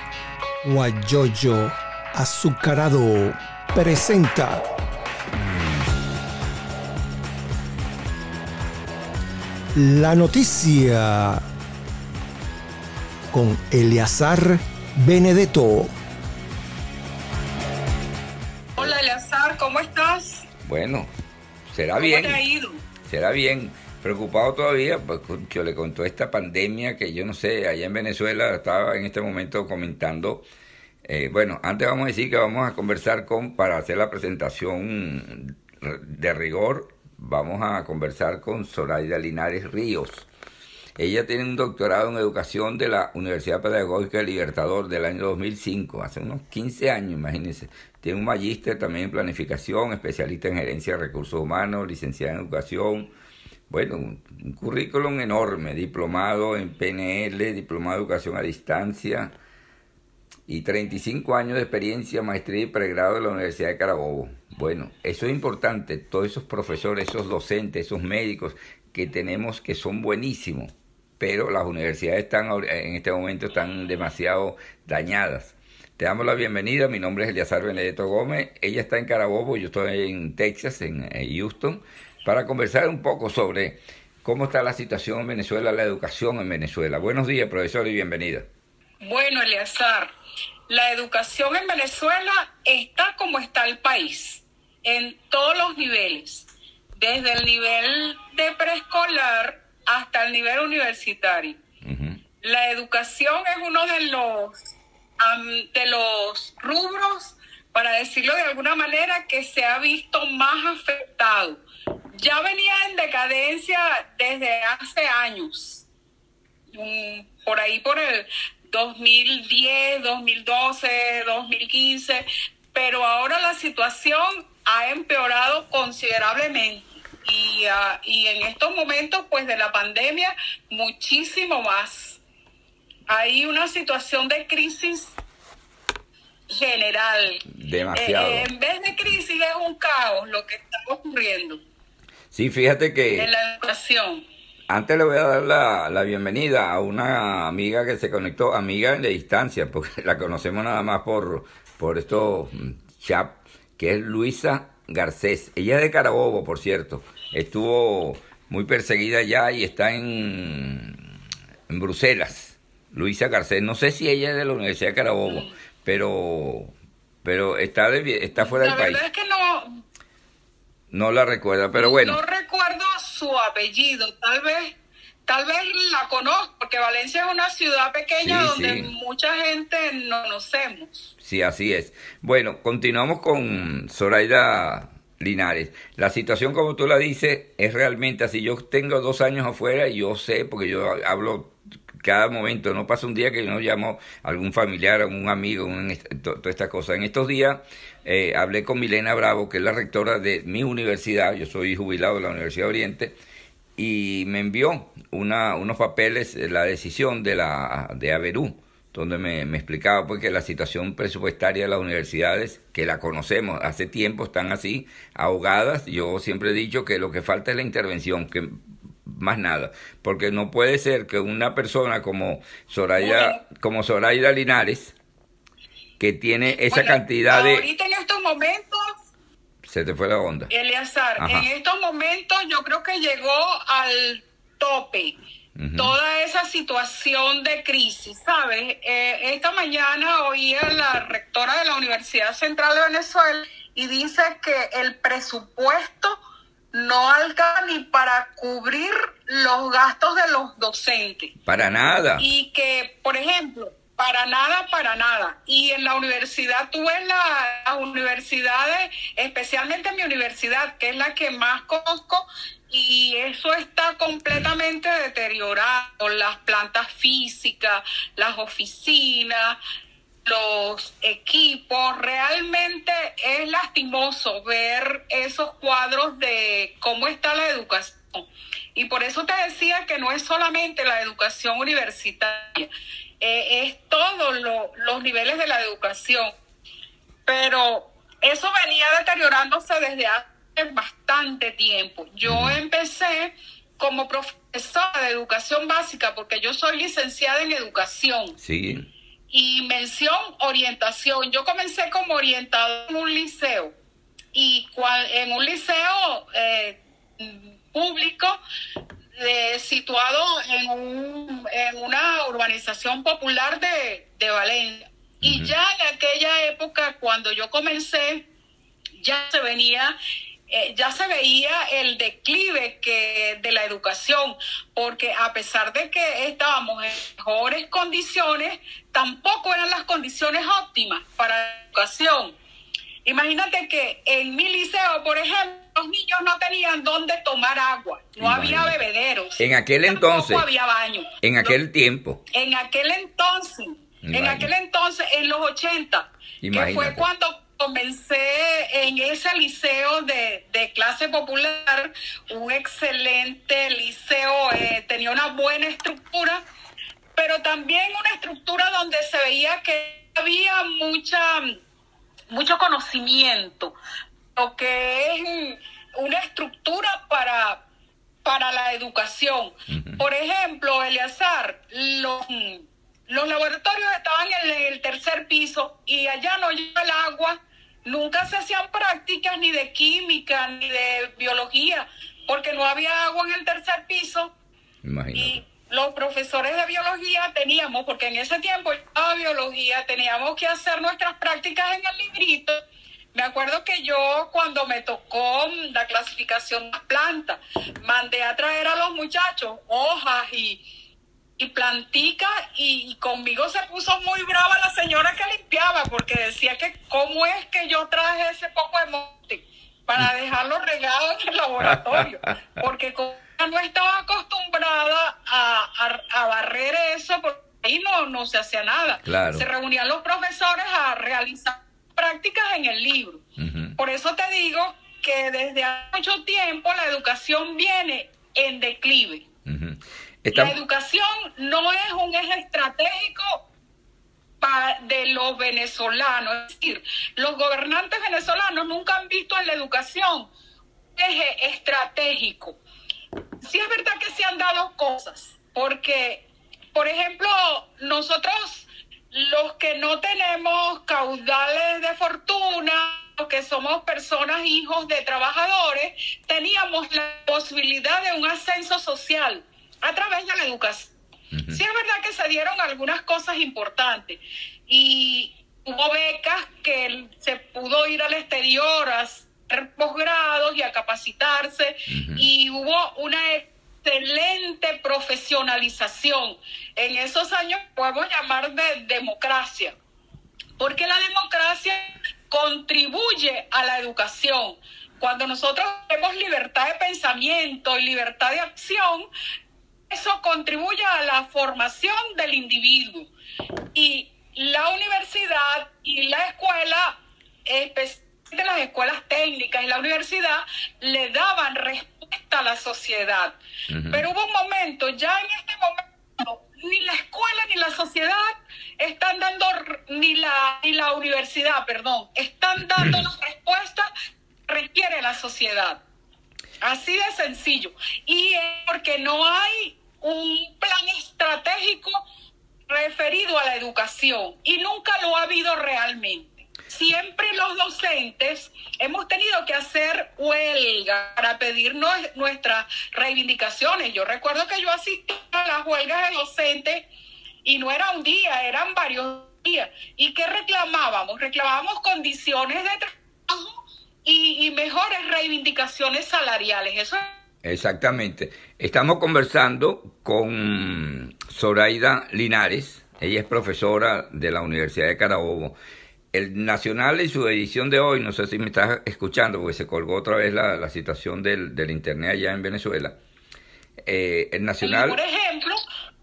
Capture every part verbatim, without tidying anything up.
Guayoyo Azucarado presenta la noticia con Eleazar Benedetto. Hola Eleazar, ¿cómo estás? Bueno, será ¿Cómo bien. te ha ido? Será bien. Preocupado todavía, pues yo le contó esta pandemia que yo no sé, allá en Venezuela estaba en este momento comentando. Eh, bueno, antes vamos a decir que vamos a conversar con, para hacer la presentación de rigor, vamos a conversar con Zoraida Linares Ríos. Ella tiene un doctorado en educación de la Universidad Pedagógica del Libertador del año dos mil cinco, hace unos quince años, imagínense. Tiene un magíster también en planificación, especialista en gerencia de recursos humanos, licenciada en educación. Bueno, un, un currículum enorme, diplomado en P N L, diplomado de educación a distancia y treinta y cinco años de experiencia, maestría y pregrado de la Universidad de Carabobo. Bueno, eso es importante, todos esos profesores, esos docentes, esos médicos que tenemos que son buenísimos, pero las universidades están en este momento están demasiado dañadas. Te damos la bienvenida, mi nombre es Eleazar Benedetto Gómez, ella está en Carabobo, yo estoy en Texas, en Houston, para conversar un poco sobre cómo está la situación en Venezuela, la educación en Venezuela. Buenos días, profesor, y bienvenida. Bueno, Eleazar, la educación en Venezuela está como está el país, en todos los niveles, desde el nivel de preescolar hasta el nivel universitario. Uh-huh. La educación es uno de los, um, de los rubros, para decirlo de alguna manera, que se ha visto más afectado. Ya venía en decadencia desde hace años, um, por ahí por el dos mil diez, dos mil doce, dos mil quince, pero ahora la situación ha empeorado considerablemente y, uh, y en estos momentos pues de la pandemia muchísimo más. Hay una situación de crisis general. Demasiado. Eh, en vez de crisis es un caos lo que está ocurriendo. Sí, fíjate que en la educación. Antes le voy a dar la, la bienvenida a una amiga que se conectó, amiga de distancia, porque la conocemos nada más por, por estos chat, que es Luisa Garcés. Ella es de Carabobo, por cierto. Estuvo muy perseguida ya y está en, en Bruselas. Luisa Garcés. No sé si ella es de la Universidad de Carabobo, mm. pero, pero está, de, está fuera la del país. La verdad es que no... No la recuerda, pero bueno. No recuerdo su apellido, tal vez, tal vez la conozco, porque Valencia es una ciudad pequeña sí, donde sí. mucha gente no conocemos. Sí, así es. Bueno, continuamos con Zoraida Linares. La situación, como tú la dices, es realmente así. Yo tengo dos años afuera y yo sé, porque yo hablo cada momento, no pasa un día que yo no llamo a algún familiar, a un amigo, un, to, todas estas cosas. En estos días eh, hablé con Milena Bravo, que es la rectora de mi universidad, yo soy jubilado de la Universidad de Oriente, y me envió una, unos papeles, la decisión de la de Averú, donde me, me explicaba pues, que la situación presupuestaria de las universidades, que la conocemos hace tiempo, están así, ahogadas. Yo siempre he dicho que lo que falta es la intervención, que más nada, porque no puede ser que una persona como Zoraida, bueno, como Zoraida Linares, que tiene esa bueno, cantidad de... Ahorita en estos momentos... Se te fue la onda. Eleazar, Ajá. en estos momentos yo creo que llegó al tope uh-huh. toda esa situación de crisis, ¿sabes? Eh, esta mañana oí a la rectora de la Universidad Central de Venezuela y dice que el presupuesto no alcanza ni para cubrir los gastos de los docentes. Para nada. Y que, por ejemplo, para nada, para nada. Y en la universidad, tú ves la, las universidades, especialmente mi universidad, que es la que más conozco, y eso está completamente deteriorado. Las plantas físicas, las oficinas, los equipos, realmente es lastimoso ver esos cuadros de cómo está la educación. Y por eso te decía que no es solamente la educación universitaria, eh, es todos lo, los niveles de la educación. Pero eso venía deteriorándose desde hace bastante tiempo. Yo empecé como profesora de educación básica porque yo soy licenciada en educación. Sí. y mención orientación. Yo comencé como orientador en un liceo y cual, en un liceo eh, público eh, situado en, un, en una urbanización popular de, de Valencia. Uh-huh. Y ya en aquella época, cuando yo comencé, ya se venía... Eh, ya se veía el declive que de la educación, porque a pesar de que estábamos en mejores condiciones, tampoco eran las condiciones óptimas para la educación. Imagínate que en mi liceo, por ejemplo, los niños no tenían dónde tomar agua, no Imagínate. había bebederos. En aquel entonces. Tampoco había baño. En aquel no, tiempo. En aquel entonces. Imagínate. En aquel entonces, en los ochenta, Imagínate. que fue cuando comencé en ese liceo de, de clase popular, un excelente liceo, eh, tenía una buena estructura, pero también una estructura donde se veía que había mucha, mucho conocimiento, lo que es una estructura para, para la educación. Uh-huh. Por ejemplo, Eleazar, los... Los laboratorios estaban en el tercer piso y allá no llega el agua. Nunca se hacían prácticas ni de química ni de biología porque no había agua en el tercer piso. Imagínate. Y los profesores de biología teníamos, porque en ese tiempo yo biología, teníamos que hacer nuestras prácticas en el librito. Me acuerdo que yo, cuando me tocó la clasificación de plantas, mandé a traer a los muchachos hojas y y plantica, y, y conmigo se puso muy brava la señora que limpiaba, porque decía que cómo es que yo traje ese poco de monte para dejarlo regado en el laboratorio, porque como no estaba acostumbrada a, a, a barrer eso, porque ahí no, no se hacía nada. Claro. Se reunían los profesores a realizar prácticas en el libro. Uh-huh. Por eso te digo que desde hace mucho tiempo la educación viene en declive. Uh-huh. La educación no es un eje estratégico pa, de los venezolanos. Es decir, los gobernantes venezolanos nunca han visto en la educación un eje estratégico. Sí es verdad que se han dado cosas, porque, por ejemplo, nosotros, los que no tenemos caudales de fortuna, los que somos personas, hijos de trabajadores, teníamos la posibilidad de un ascenso social a través de la educación. Uh-huh. Sí es verdad que se dieron algunas cosas importantes y hubo becas que se pudo ir al exterior a hacer posgrados y a capacitarse. Uh-huh. Y hubo una excelente profesionalización. En esos años podemos llamar de democracia, porque la democracia contribuye a la educación. Cuando nosotros tenemos libertad de pensamiento y libertad de acción, eso contribuye a la formación del individuo. Y la universidad y la escuela, especialmente las escuelas técnicas y la universidad, le daban respuesta a la sociedad. Uh-huh. Pero hubo un momento, ya en este momento, ni la escuela ni la sociedad están dando, ni la, ni la universidad, perdón, están dando las respuestas que requiere la sociedad. Así de sencillo. Y es porque no hay un plan estratégico referido a la educación y nunca lo ha habido realmente. Siempre los docentes hemos tenido que hacer huelga para pedir no, nuestras reivindicaciones. Yo recuerdo que yo asistí a las huelgas de docentes y no era un día, eran varios días. ¿Y qué reclamábamos? Reclamábamos condiciones de trabajo y, y mejores reivindicaciones salariales. Eso. Exactamente. Estamos conversando con Zoraida Linares. Ella es profesora de la Universidad de Carabobo. El Nacional y su edición de hoy, no sé si me estás escuchando, porque se colgó otra vez la, la situación del, del internet allá en Venezuela. Eh, el Nacional... Por ejemplo...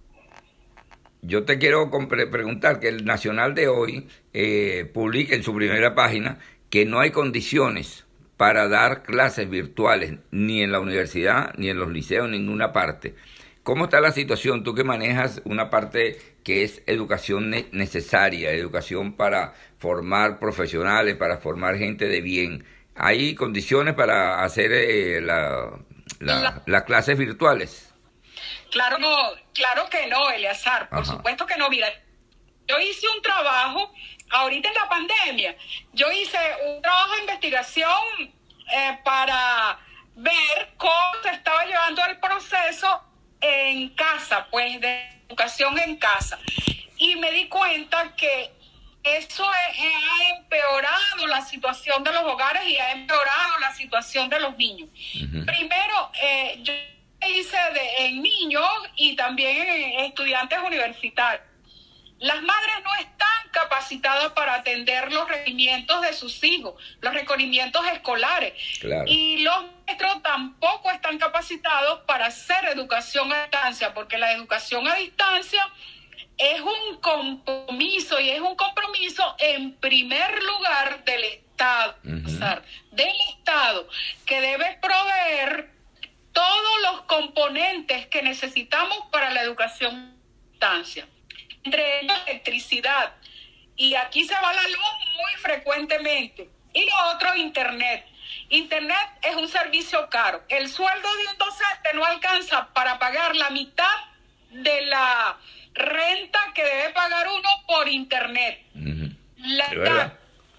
Yo te quiero preguntar que el Nacional de hoy eh, publica en su primera página que no hay condiciones para dar clases virtuales ni en la universidad, ni en los liceos, en ninguna parte. ¿Cómo está la situación? Tú que manejas una parte que es educación ne- necesaria, educación para formar profesionales, para formar gente de bien. ¿Hay condiciones para hacer eh, la, la, la, las clases virtuales? Claro, no, claro que no, Eleazar, por Ajá. supuesto que no. Mira, yo hice un trabajo, ahorita en la pandemia, yo hice un trabajo de investigación eh, para ver cómo se estaba llevando el proceso en casa, pues de educación en casa. Y me di cuenta que eso es, ha empeorado la situación de los hogares y ha empeorado la situación de los niños. Uh-huh. Primero, eh, yo hice de, en niños y también en estudiantes universitarios. Las madres no están capacitadas para atender los requerimientos de sus hijos, los requerimientos escolares. Claro. Y los maestros tampoco están capacitados para hacer educación a distancia, porque la educación a distancia es un compromiso y es un compromiso en primer lugar del Estado, uh-huh. o sea, del Estado, que debe proveer todos los componentes que necesitamos para la educación a distancia. Entre ellos electricidad, y aquí se va la luz muy frecuentemente, y lo otro, internet. Internet es un servicio caro. El sueldo de un docente no alcanza para pagar la mitad de la renta que debe pagar uno por internet. Uh-huh. La mitad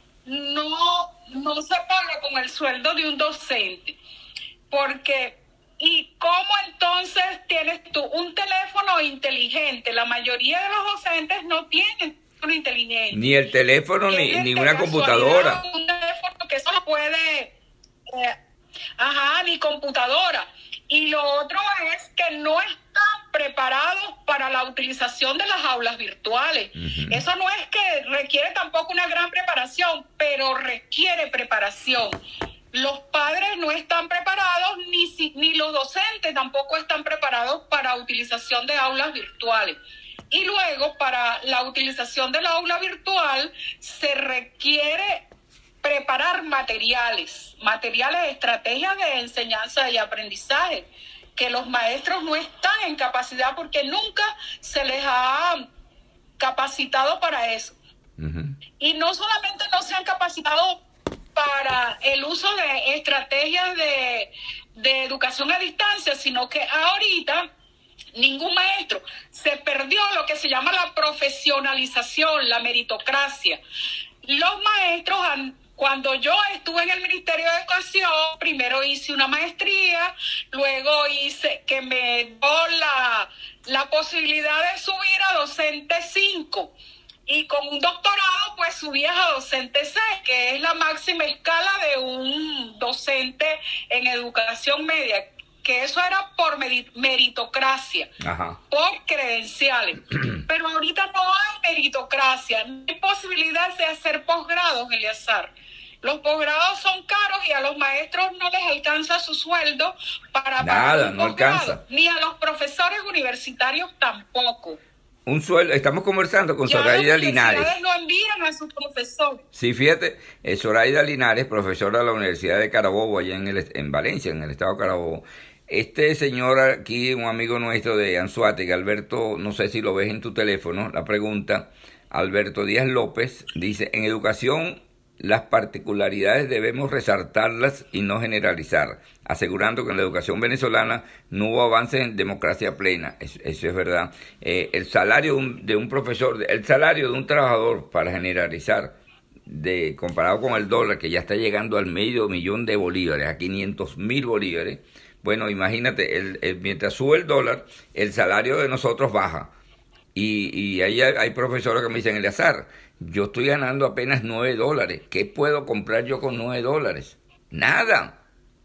no, no se paga con el sueldo de un docente, porque ¿y cómo entonces tienes tú un teléfono inteligente? La mayoría de los docentes no tienen teléfono inteligente. Ni el teléfono ni, ni una computadora. Un teléfono que solo puede... Eh, ajá, ni computadora. Y lo otro es que no están preparados para la utilización de las aulas virtuales. Uh-huh. Eso no es que requiere tampoco una gran preparación, pero requiere preparación. Los padres no están preparados, ni, si, ni los docentes tampoco están preparados para utilización de aulas virtuales. Y luego, para la utilización de la aula virtual, se requiere preparar materiales, materiales, estrategias de enseñanza y aprendizaje, que los maestros no están en capacidad porque nunca se les ha capacitado para eso. Uh-huh. Y no solamente no se han capacitado para el uso de estrategias de, de educación a distancia, sino que ahorita ningún maestro, se perdió lo que se llama la profesionalización, la meritocracia. Los maestros, cuando yo estuve en el Ministerio de Educación, primero hice una maestría, luego hice que me dio la, la posibilidad de subir a docente cinco. Y con un doctorado, pues subías a docente seis, que es la máxima escala de un docente en educación media, que eso era por meritocracia, Ajá. por credenciales. Pero ahorita no hay meritocracia, no hay posibilidad de hacer posgrados, Eleazar. Los posgrados son caros y a los maestros no les alcanza su sueldo para Nada, pagar un no posgrado, alcanza. Ni a los profesores universitarios tampoco. Un sueldo, estamos conversando con Zoraida Linares. Las universidades no envían a sus profesores. Sí, fíjate, eh, Zoraida Linares, profesora de la Universidad de Carabobo, allá en, el, en Valencia, en el estado de Carabobo. Este señor aquí, un amigo nuestro de Anzoátegui, Alberto, no sé si lo ves en tu teléfono, la pregunta, Alberto Díaz López, dice, en educación las particularidades debemos resaltarlas y no generalizar, asegurando que en la educación venezolana no hubo avances en democracia plena. Eso, eso es verdad. Eh, el salario de un, de un profesor, el salario de un trabajador, para generalizar, de comparado con el dólar, que ya está llegando al medio millón de bolívares, a quinientos mil bolívares, bueno, imagínate, el, el, mientras sube el dólar, el salario de nosotros baja. Y, y ahí hay, hay profesores que me dicen, Eleazar, yo estoy ganando apenas nueve dólares. ¿Qué puedo comprar yo con nueve dólares? Nada.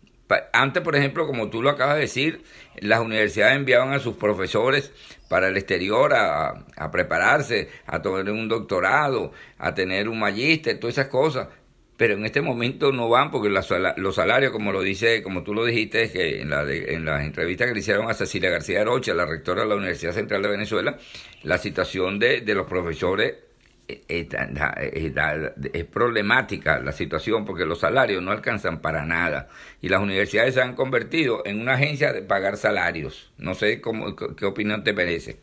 Antes, por ejemplo, como tú lo acabas de decir, las universidades enviaban a sus profesores para el exterior a, a prepararse, a tener un doctorado, a tener un magíster, todas esas cosas. Pero en este momento no van porque los salarios, como lo dice, como tú lo dijiste, que en la, de, en la entrevista que le hicieron a Cecilia García Arocha, la rectora de la Universidad Central de Venezuela, la situación de, de los profesores es, es, es, es problemática, la situación, porque los salarios no alcanzan para nada. Y las universidades se han convertido en una agencia de pagar salarios. No sé cómo, qué opinión te merece.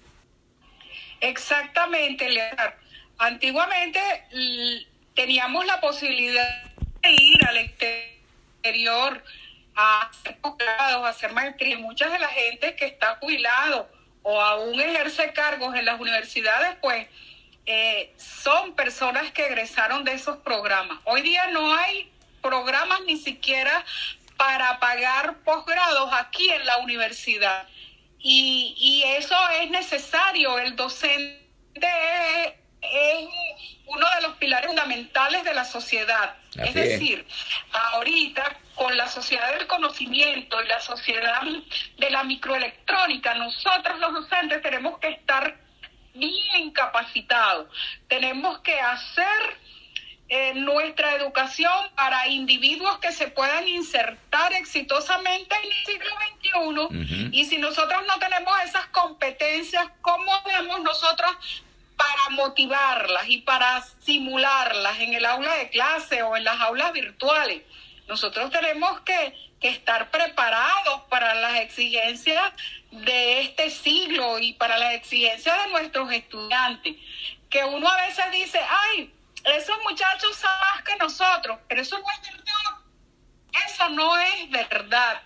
Exactamente, Leonardo. Antiguamente teníamos la posibilidad de ir al exterior a hacer posgrados, a hacer maestría. Muchas de la gente que está jubilado o aún ejerce cargos en las universidades, pues eh, son personas que egresaron de esos programas. Hoy día no hay programas ni siquiera para pagar posgrados aquí en la universidad. Y, y eso es necesario. El docente es, es uno de los pilares fundamentales de la sociedad. Así es decir, es. ahorita con la sociedad del conocimiento y la sociedad de la microelectrónica, nosotros los docentes tenemos que estar bien capacitados. Tenemos que hacer eh, nuestra educación para individuos que se puedan insertar exitosamente en el siglo veintiuno. Uh-huh. Y si nosotros no tenemos esas competencias, ¿cómo debemos nosotros para motivarlas y para simularlas en el aula de clase o en las aulas virtuales? Nosotros tenemos que, que estar preparados para las exigencias de este siglo y para las exigencias de nuestros estudiantes. Que uno a veces dice, ay, esos muchachos saben más que nosotros, pero eso no es verdad. Eso no es verdad.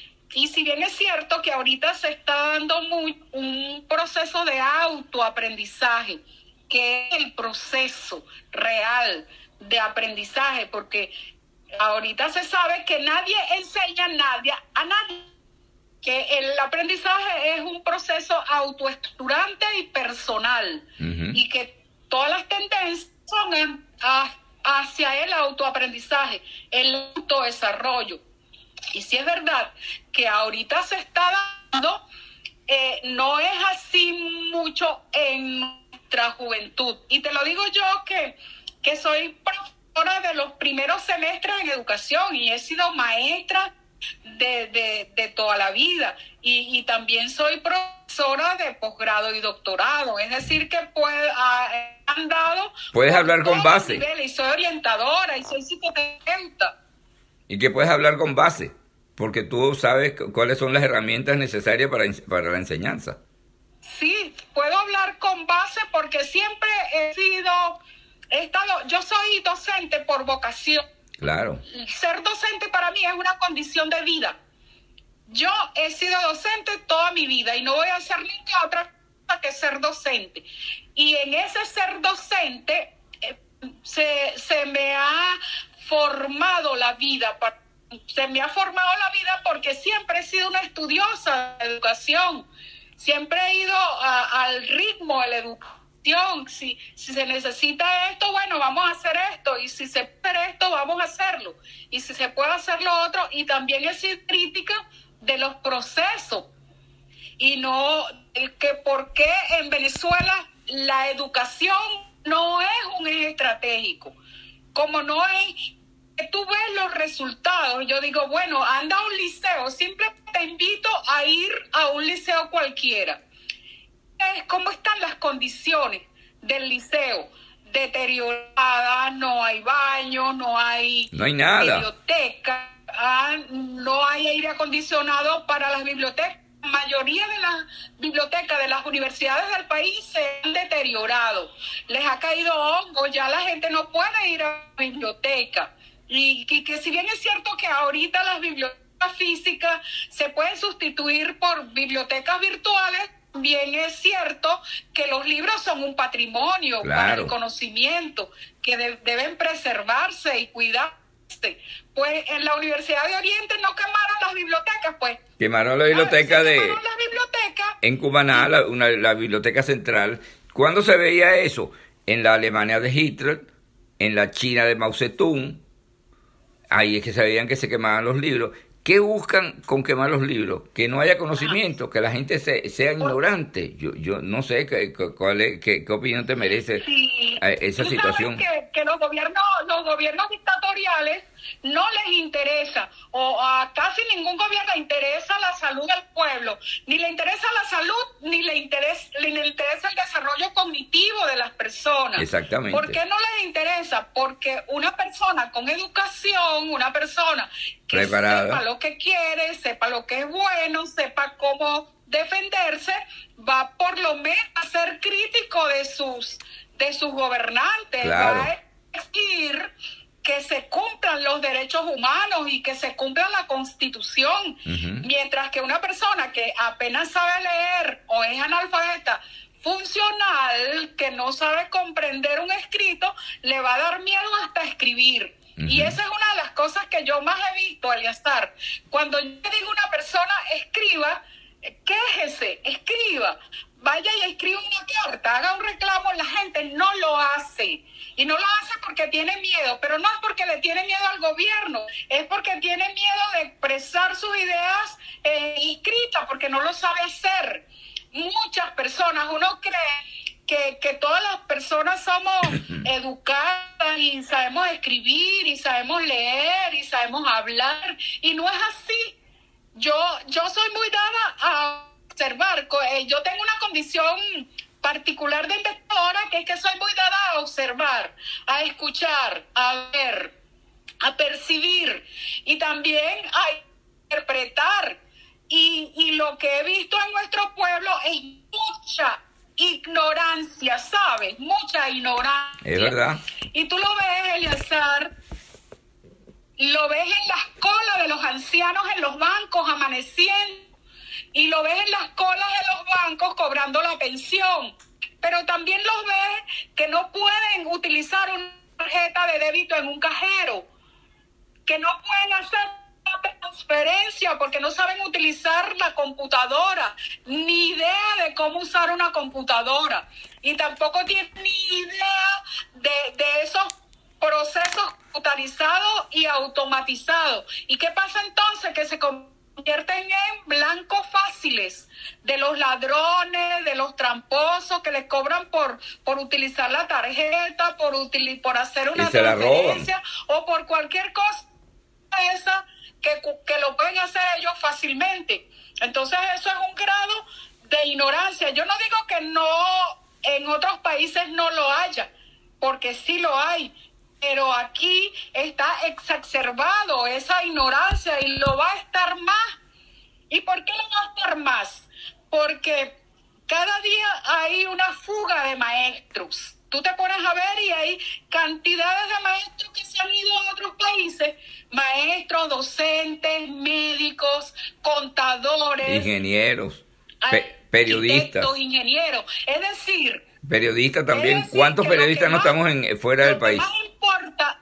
Y si bien es cierto que ahorita se está dando muy, un proceso de autoaprendizaje, que es el proceso real de aprendizaje, porque ahorita se sabe que nadie enseña a nadie, a nadie, que el aprendizaje es un proceso autoestructurante y personal, uh-huh. y que todas las tendencias son a, hacia el autoaprendizaje, el autodesarrollo. Y si es verdad que ahorita se está dando, eh, no es así mucho en nuestra juventud. Y te lo digo yo que, que soy profesora de los primeros semestres en educación y he sido maestra de, de, de toda la vida. Y, y también soy profesora de posgrado y doctorado. Es decir, que puede, uh, han dado... Puedes hablar con base. Y soy orientadora y soy psicoterapeuta. Y que puedes hablar con base, porque tú sabes cuáles son las herramientas necesarias para, para la enseñanza. Sí, puedo hablar con base porque siempre he sido, he estado, yo soy docente por vocación. Claro. Ser docente para mí es una condición de vida. Yo he sido docente toda mi vida y no voy a hacer ninguna otra cosa que ser docente. Y en ese ser docente eh, se, se me ha formado la vida, se me ha formado la vida porque siempre he sido una estudiosa de educación, siempre he ido a, al ritmo de la educación. Si, si se necesita esto, bueno, vamos a hacer esto, y si se puede hacer esto, vamos a hacerlo, y si se puede hacer lo otro. Y también he sido crítica de los procesos, y no que por qué en Venezuela la educación no es un eje estratégico. Como no es, tú ves los resultados, yo digo, bueno, anda a un liceo, simplemente te invito a ir a un liceo cualquiera. Es cómo están las condiciones del liceo, deterioradas, no hay baño, no hay, no hay nada. biblioteca, ah, no hay aire acondicionado para las bibliotecas. La mayoría de las bibliotecas de las universidades del país se han deteriorado, les ha caído hongo, ya la gente no puede ir a la biblioteca. Y que, que si bien es cierto que ahorita las bibliotecas físicas se pueden sustituir por bibliotecas virtuales, también es cierto que los libros son un patrimonio, claro, para el conocimiento, que de, deben preservarse y cuidarse. Pues en la Universidad de Oriente no quemaron las bibliotecas, pues. Quemaron la biblioteca de... Quemaron las bibliotecas. En Cumaná, la, una, la biblioteca central. ¿Cuándo se veía eso? En la Alemania de Hitler, en la China de Mao Zedong. Ahí es que se veían que se quemaban los libros. ¿Qué buscan con quemar los libros? Que no haya conocimiento, que la gente se, sea ignorante. Yo yo no sé qué, cuál es, qué, qué opinión te merece sí. esa ¿Tú situación. Sabes que, que los gobiernos, los gobiernos dictatoriales no les interesa, o a casi ningún gobierno le interesa la salud del pueblo, ni le interesa la salud, ni le interesa, ni le interesa el desarrollo cognitivo de las personas. Exactamente. ¿Por qué no les interesa? Porque una persona con educación, una persona que preparada, sepa lo que quiere, sepa lo que es bueno, sepa cómo defenderse, va por lo menos a ser crítico de sus, de sus gobernantes, claro, va a exigir que se cumplan los derechos humanos y que se cumpla la Constitución, uh-huh. mientras que una persona que apenas sabe leer o es analfabeta funcional, que que no sabe comprender un escrito, le va a dar miedo hasta escribir. Uh-huh. Y esa es una de las cosas que yo más he visto, Eleazar. Cuando yo digo a una persona, escriba, quéjese, escriba, vaya y escriba una carta, haga un reclamo, la gente no lo hace. Y no lo hace porque tiene miedo, pero no es porque le tiene miedo al gobierno, es porque tiene miedo de expresar sus ideas eh, escritas, porque no lo sabe hacer. Muchas personas, uno cree que, que todas las personas somos educadas y sabemos escribir y sabemos leer y sabemos hablar, y no es así. Yo, yo soy muy dada a observar, yo tengo una condición particular de investigadora, que es que soy muy dada a observar, a escuchar, a ver, a percibir y también a interpretar. Y, y lo que he visto en nuestro pueblo es mucha ignorancia, ¿sabes? Mucha ignorancia. Es verdad. Y tú lo ves, Eleazar, lo ves en las colas de los ancianos en los bancos amaneciendo, y lo ves en las colas de los bancos cobrando la pensión, pero también los ves que no pueden utilizar una tarjeta de débito en un cajero, que no pueden hacer una transferencia porque no saben utilizar la computadora, ni idea de cómo usar una computadora, y tampoco tienen ni idea de, de esos procesos computarizados y automatizados. ¿Y qué pasa entonces? Que se convierten en blancos fáciles de los ladrones, de los tramposos que les cobran por, por utilizar la tarjeta, por, util, por hacer una transferencia o por cualquier cosa esa que, que lo pueden hacer ellos fácilmente. Entonces eso es un grado de ignorancia. Yo no digo que no en otros países no lo haya, porque sí lo hay, pero aquí está exacerbado esa ignorancia y lo va a estar más. ¿Y por qué lo va a estar más? Porque cada día hay una fuga de maestros. Tú te pones a ver y hay cantidades de maestros que se han ido a otros países. Maestros, docentes, médicos, contadores. Ingenieros, pe- periodistas. Ingenieros. Es decir... Periodistas también. Decir, ¿cuántos periodistas no más, estamos en, fuera del país? Lo que más importa,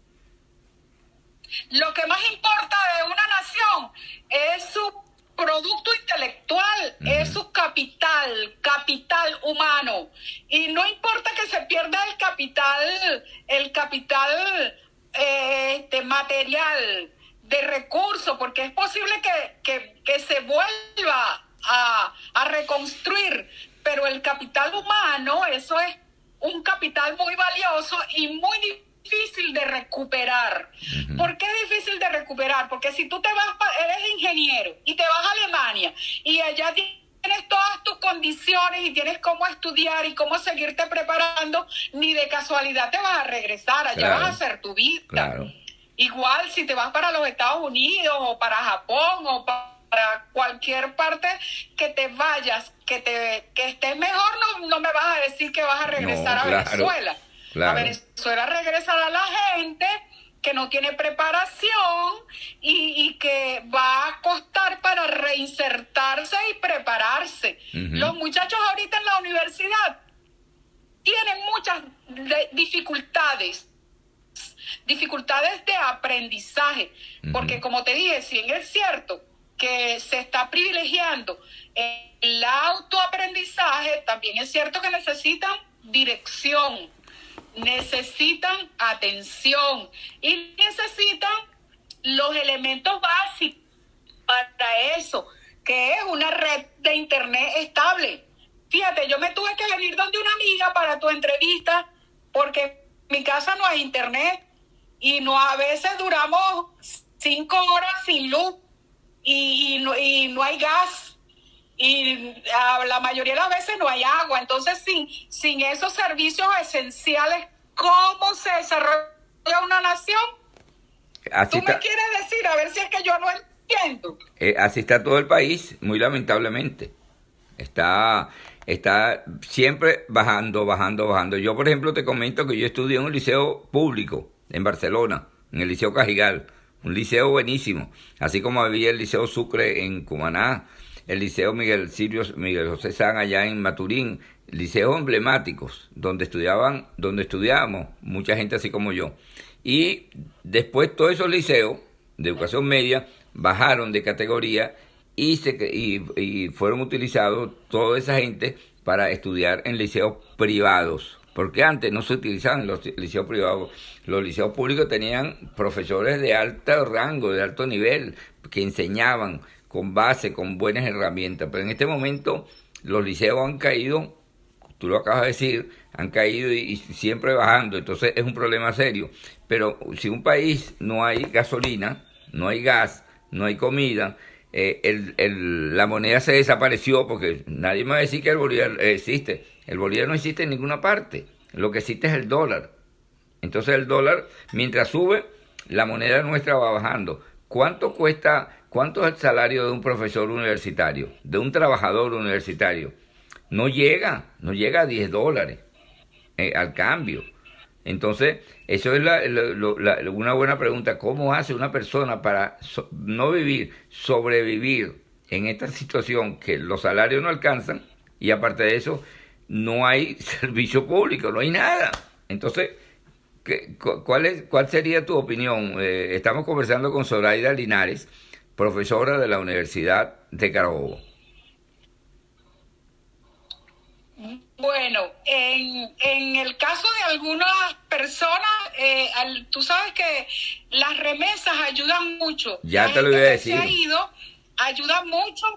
lo que más importa de una nación es su producto intelectual, uh-huh. es su capital, capital humano. Y no importa que se pierda el capital, el capital eh, este, material de recursos, porque es posible que, que, que se vuelva a, a reconstruir, pero el capital humano, eso es un capital muy valioso y muy difícil de recuperar. Uh-huh. ¿Por qué es difícil de recuperar? Porque si tú te vas, eres ingeniero y te vas a Alemania y allá tienes todas tus condiciones y tienes cómo estudiar y cómo seguirte preparando, ni de casualidad te vas a regresar, allá claro. vas a hacer tu vida. Claro. Igual si te vas para los Estados Unidos o para Japón o para para cualquier parte que te vayas, que te que estés mejor, no, no me vas a decir que vas a regresar no, a claro, Venezuela. Claro. A Venezuela regresará la gente que no tiene preparación y, y que va a costar para reinsertarse y prepararse. Uh-huh. Los muchachos ahorita en la universidad tienen muchas de, dificultades. dificultades de aprendizaje, uh-huh. porque como te dije, si es cierto que se está privilegiando el autoaprendizaje, también es cierto que necesitan dirección, necesitan atención y necesitan los elementos básicos para eso, que es una red de internet estable. Fíjate, yo me tuve que venir donde una amiga para tu entrevista porque en mi casa no hay internet y no, a veces duramos cinco horas sin luz. Y, y, no, y no hay gas y a la mayoría de las veces no hay agua. Entonces sin, sin esos servicios esenciales, ¿cómo se desarrolla una nación? Así ¿Tú está, me quieres decir? A ver si es que yo no entiendo. Eh, así está todo el país, muy lamentablemente. Está, está siempre bajando, bajando, bajando. Yo, por ejemplo, te comento que yo estudié en un liceo público en Barcelona, en el Liceo Cajigal. Un liceo buenísimo, así como había el Liceo Sucre en Cumaná, el Liceo Miguel Silvio, Miguel José San allá en Maturín, liceos emblemáticos, donde estudiaban, donde estudiábamos mucha gente así como yo. Y después todos esos liceos de educación media bajaron de categoría y, se, y, y fueron utilizados toda esa gente para estudiar en liceos privados. Porque antes no se utilizaban los liceos privados. Los liceos públicos tenían profesores de alto rango, de alto nivel, que enseñaban con base, con buenas herramientas. Pero en este momento los liceos han caído, tú lo acabas de decir, han caído y, y siempre bajando. Entonces es un problema serio. Pero si un país no hay gasolina, no hay gas, no hay comida, eh, el, el, la moneda se desapareció, porque nadie me va a decir que el bolívar eh, existe. El bolívar no existe en ninguna parte. Lo que existe es el dólar. Entonces el dólar, mientras sube, la moneda nuestra va bajando. ¿Cuánto cuesta, cuánto es el salario de un profesor universitario, de un trabajador universitario? No llega, no llega a diez dólares eh, al cambio. Entonces, eso es la, la, la, una buena pregunta. ¿Cómo hace una persona para so, no vivir, sobrevivir en esta situación que los salarios no alcanzan y aparte de eso no hay servicio público, no hay nada? Entonces, ¿qué, cuál, es, ¿cuál sería tu opinión? Eh, estamos conversando con Zoraida Linares, profesora de la Universidad de Carabobo. Bueno, en, en el caso de algunas personas, eh, al, tú sabes que las remesas ayudan mucho. Ya te lo voy a decir. La gente que se ha ido ayuda mucho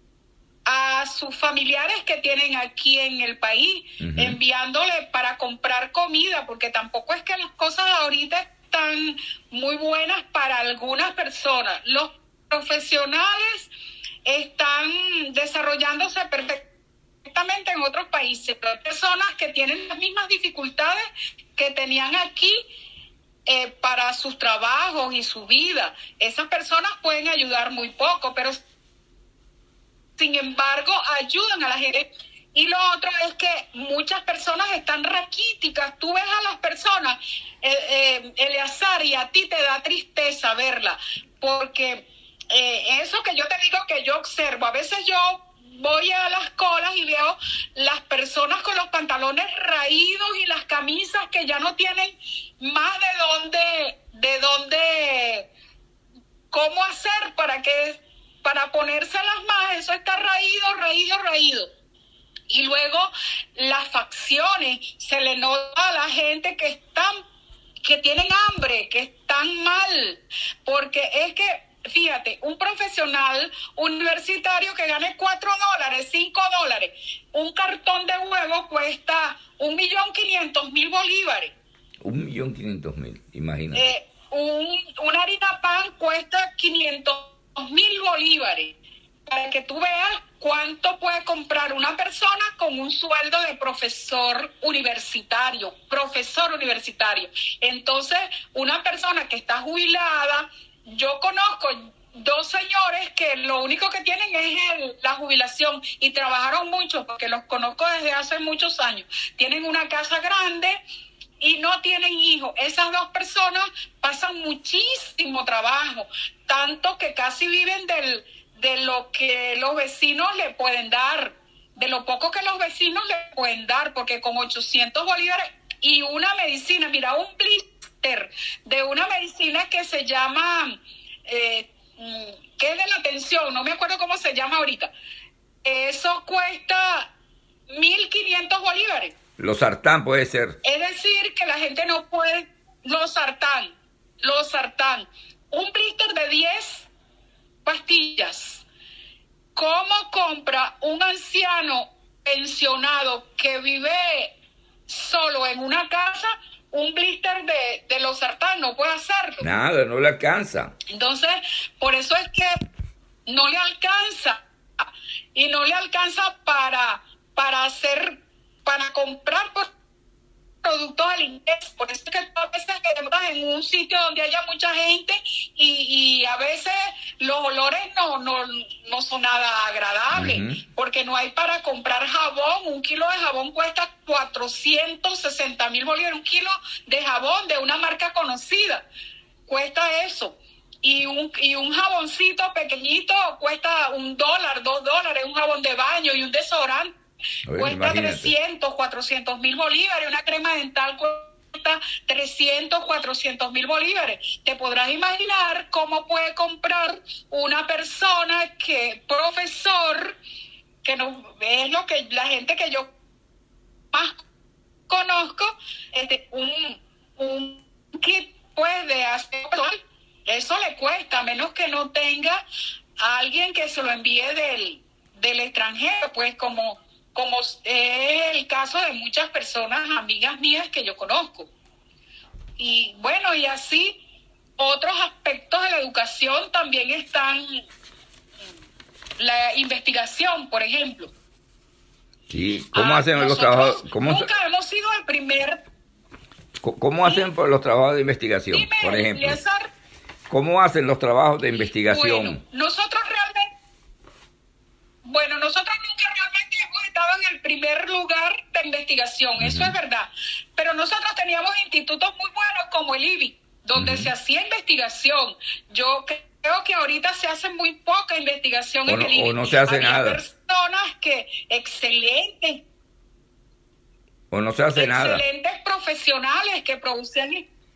a sus familiares que tienen aquí en el país, uh-huh. enviándole para comprar comida, porque tampoco es que las cosas ahorita están muy buenas para algunas personas. Los profesionales están desarrollándose perfectamente en otros países, pero hay personas que tienen las mismas dificultades que tenían aquí eh, para sus trabajos y su vida. Esas personas pueden ayudar muy poco, pero sin embargo ayudan a la gente. Y lo otro es que muchas personas están raquíticas. Tú ves a las personas, eh, eh, Eleazar, y a ti te da tristeza verla, porque eh, eso que yo te digo que yo observo, a veces yo voy a las colas y veo las personas con los pantalones raídos y las camisas que ya no tienen más de dónde, de dónde, cómo hacer para que, para ponérselas más. Eso está raído, raído, raído. Y luego las facciones, se le nota a la gente que están, que tienen hambre, que están mal, porque es que fíjate, un profesional universitario que gane cuatro dólares, cinco dólares, un cartón de huevo cuesta un millón quinientos mil bolívares. Un millón quinientos mil, imagínate. Eh, un, una harina pan cuesta quinientos mil bolívares. Para que tú veas cuánto puede comprar una persona con un sueldo de profesor universitario, profesor universitario. Entonces, una persona que está jubilada, yo conozco dos señores que lo único que tienen es el, la jubilación, y trabajaron mucho porque los conozco desde hace muchos años. Tienen una casa grande y no tienen hijos. Esas dos personas pasan muchísimo trabajo, tanto que casi viven del, de lo que los vecinos le pueden dar, de lo poco que los vecinos le pueden dar, porque con ochocientos bolívares y una medicina, mira, un blister de una medicina que se llama, eh, que es de la atención, no me acuerdo cómo se llama ahorita, eso cuesta mil quinientos bolívares. Los sartán puede ser. Es decir, que la gente no puede, los sartán, los sartán, un blister de diez pastillas. ¿Cómo compra un anciano pensionado que vive solo en una casa un blister de, de los sartán? No puede hacerlo. Nada, no le alcanza. Entonces, por eso es que no le alcanza. Y no le alcanza para, para hacer, para comprar pues, productos alimentarios. Por eso es que a veces queremos en un sitio donde haya mucha gente y, y a veces los olores no, no, no son nada agradables, uh-huh. porque no hay para comprar jabón. Un kilo de jabón cuesta cuatrocientos sesenta mil bolívares, un kilo de jabón de una marca conocida cuesta eso. y un, y un jaboncito pequeñito cuesta un dólar, dos dólares, un jabón de baño y un desodorante Oye, cuesta imagínate. trescientos, cuatrocientos mil bolívares, una crema dental cuesta trescientos, cuatrocientos mil bolívares. Te podrás imaginar cómo puede comprar una persona que, profesor, que no es lo que la gente que yo más conozco, este, un, un kit pues de hacer, eso le cuesta, a menos que no tenga a alguien que se lo envíe del, del extranjero, pues como, como es el caso de muchas personas, amigas mías que yo conozco. Y bueno, y así otros aspectos de la educación también están, la investigación, por ejemplo. Sí, ¿cómo Ah, hacen los nosotros trabajos? ¿Cómo, nunca hemos sido el primer... ¿Cómo hacen por los trabajos de investigación, Dime, por ejemplo? Eleazar. ¿Cómo hacen los trabajos de investigación? Bueno, nosotros realmente, bueno, nosotros nunca realmente hemos estado en el primer lugar de investigación, uh-huh. Eso es verdad. Pero nosotros teníamos institutos muy buenos como el I B I, donde uh-huh. se hacía investigación. Yo creo que ahorita se hace muy poca investigación o en no, el I B I. O no se hace Había nada. personas que, excelentes. O no se hace nada. Excelentes profesionales que producían...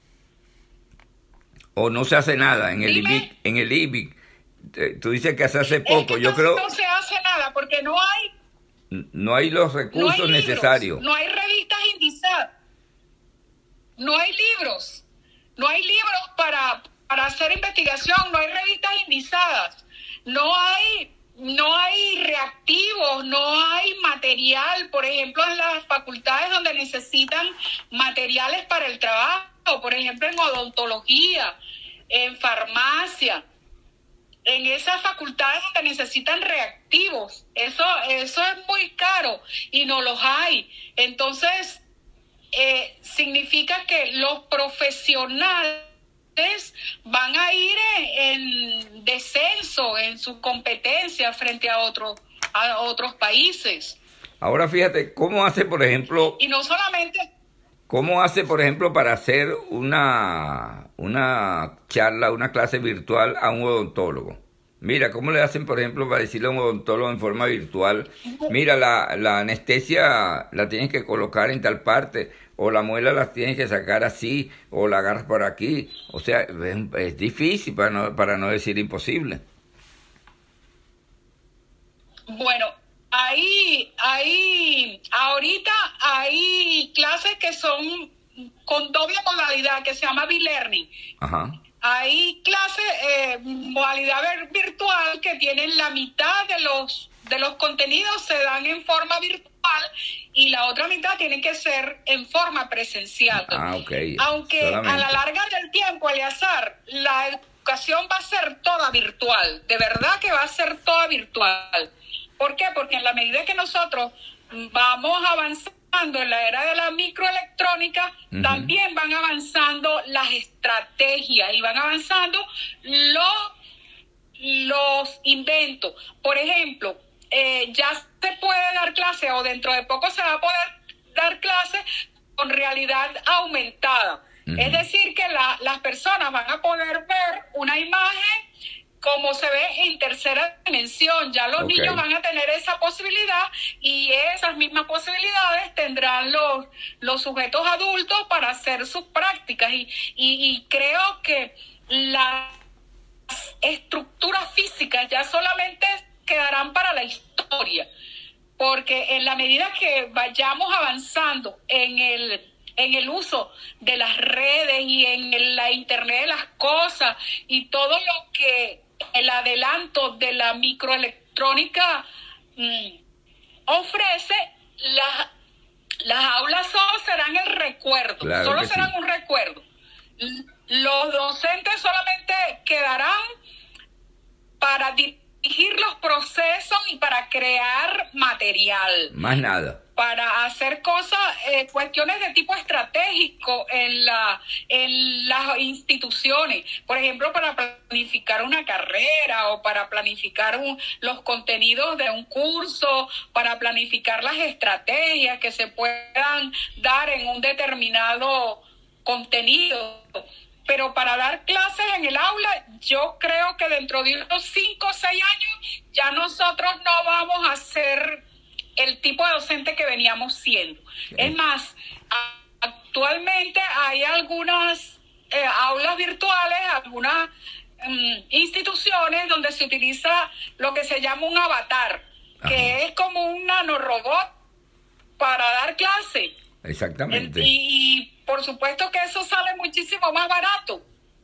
O no se hace nada en el I B I. En el I B I, tú dices que se hace poco. Es que Yo creo... No se hace nada porque no hay... No hay los recursos no hay libros, necesarios. No hay revistas indizadas. No hay libros. No hay libros para, para hacer investigación. No hay revistas indizadas. No hay... No hay reactivos, no hay material, por ejemplo, en las facultades donde necesitan materiales para el trabajo, por ejemplo, en odontología, en farmacia, en esas facultades donde necesitan reactivos. Eso, eso es muy caro y no los hay. Entonces, eh, significa que los profesionales van a ir en descenso en sus competencias frente a otros a otros países. Ahora fíjate, ¿cómo hace, por ejemplo? Y no solamente... ¿Cómo hace, por ejemplo, para hacer una, una charla, una clase virtual a un odontólogo? Mira, ¿cómo le hacen, por ejemplo, para decirle a un odontólogo en forma virtual? Mira, la, la anestesia la tienes que colocar en tal parte, o la muela la tienes que sacar así, o la agarras por aquí. O sea, es, es difícil, para no, para no decir imposible. Bueno, ahí, ahí, ahorita hay clases que son con doble modalidad, que se llama B-Learning. Ajá. Hay clases, eh, modalidad virtual, que tienen la mitad de los de los contenidos se dan en forma virtual y la otra mitad tiene que ser en forma presencial. Ah, ok. Aunque solamente. A la larga del tiempo, Eleazar, la educación va a ser toda virtual. De verdad que va a ser toda virtual. ¿Por qué? Porque en la medida que nosotros vamos avanzando en la era de la microelectrónica, uh-huh. también van avanzando las estrategias y van avanzando los, los inventos. Por ejemplo, eh, ya se puede dar clase, o dentro de poco se va a poder dar clase con realidad aumentada. Uh-huh. Es decir, que la, las personas van a poder ver una imagen como se ve en tercera dimensión. Ya los okay. niños van a tener esa posibilidad, y esas mismas posibilidades tendrán los, los sujetos adultos para hacer sus prácticas. Y, y, y creo que las estructuras físicas ya solamente quedarán para la historia, porque en la medida que vayamos avanzando en el en el uso de las redes y en la Internet de las cosas y todo lo que el adelanto de la microelectrónica mmm, ofrece, las, las aulas solo serán el recuerdo, claro solo serán sí. un recuerdo. Los docentes solamente quedarán para dirigir los procesos y para crear material. Más nada. Para hacer cosas, eh, cuestiones de tipo estratégico en la en las instituciones. Por ejemplo, para planificar una carrera, o para planificar un, los contenidos de un curso, para planificar las estrategias que se puedan dar en un determinado contenido. pero para dar clases en el aula, yo creo que dentro de unos cinco o seis años ya nosotros no vamos a ser el tipo de docente que veníamos siendo. Sí. Es más, actualmente hay algunas eh, aulas virtuales, algunas um, instituciones donde se utiliza lo que se llama un avatar, Ajá. que es como un nanorobot para dar clase. Exactamente. Y, y por supuesto que eso sale muchísimo más barato.